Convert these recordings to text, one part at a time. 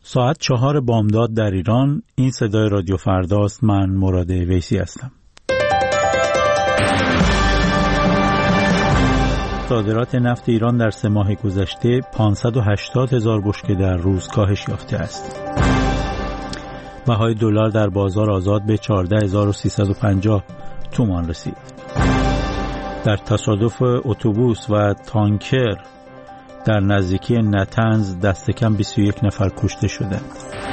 ساعت 4 بامداد در ایران. این صدای رادیو فرداست. من مراد ویسی هستم. صادرات نفت ایران در 3 ماه گذشته 580,000 بشکه در روز کاهش یافته است. بهای دلار در بازار آزاد به 14,350 تومان رسید. در تصادف اتوبوس و تانکر در نزدیکی نتنز دست کم 21 نفر کشته شدند.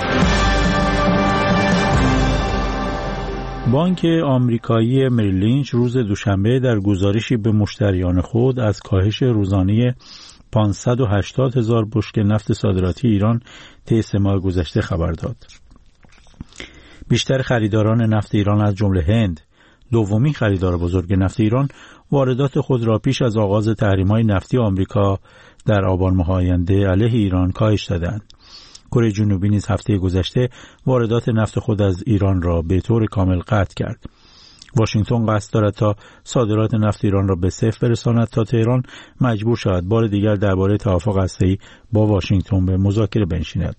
بانک آمریکایی مریل لینچ روز دوشنبه در گزارشی به مشتریان خود از کاهش روزانه 580,000 بشکه نفت صادراتی ایران طی 3 ماه گذشته خبر داد. بیشتر خریداران نفت ایران از جمله هند، دومین خریدار بزرگ نفت ایران، واردات خود را پیش از آغاز تحریم‌های نفتی آمریکا در آبان ماه آینده علیه ایران کاهش دادند. کره جنوبی نیز هفته گذشته واردات نفت خود از ایران را به طور کامل قطع کرد. واشنگتن قصد دارد تا صادرات نفت ایران را به صفر برساند تا تهران مجبور شود بار دیگر درباره توافق هسته‌ای با واشنگتن به مذاکره بنشیند.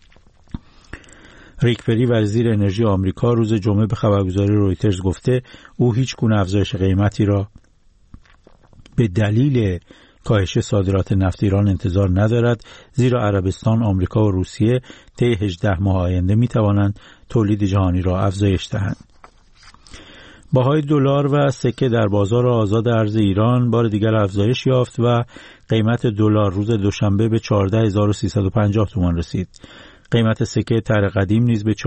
ریک پری وزیر انرژی آمریکا روز جمعه به خبرگزاری رویترز گفته او هیچ گونه افزایش قیمتی را به دلیل کاهش صادرات نفت ایران انتظار ندارد، زیرا عربستان، آمریکا و روسیه طی 18 ماه آینده می توانند تولید جهانی را افزایش دهند. بهای دلار و سکه در بازار آزاد ارز ایران بار دیگر افزایش یافت و قیمت دلار روز دوشنبه به 14,350 تومان رسید. قیمت سکه طرح قدیم نیز به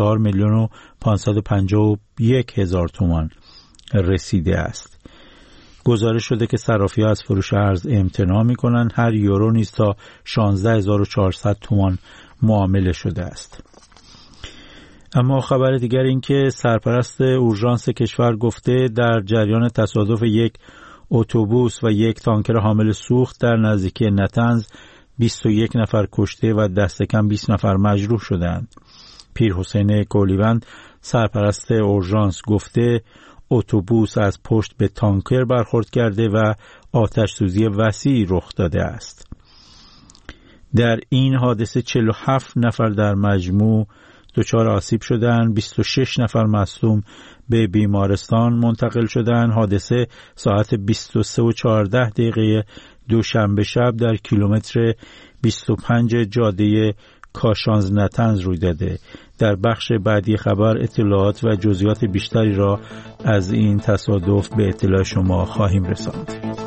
4,551,000 تومان رسیده است. گزارش شده که صرافی‌ها از فروش ارز امتناع می‌کنند. هر یورو نیز تا 16,400 تومان معامله شده است. اما خبر دیگر این که سرپرست اورژانس کشور گفته در جریان تصادف یک اتوبوس و یک تانکر حامل سوخت در نزدیکی نتنز 21 نفر کشته و دست کم 20 نفر مجروح شدند. پیر حسین کولیوند سرپرست اورژانس گفته اتوبوس از پشت به تانکر برخورد کرده و آتش سوزی وسیعی رخ داده است. در این حادثه 47 نفر در مجموع دچار آسیب شدند، 26 نفر مصدوم به بیمارستان منتقل شدند. حادثه ساعت 23:14 دوشنبه شب در کیلومتر 25 جاده کاشانز نتنز روی داده. در بخش بعدی خبر اطلاعات و جزئیات بیشتری را از این تصادف به اطلاع شما خواهیم رساند.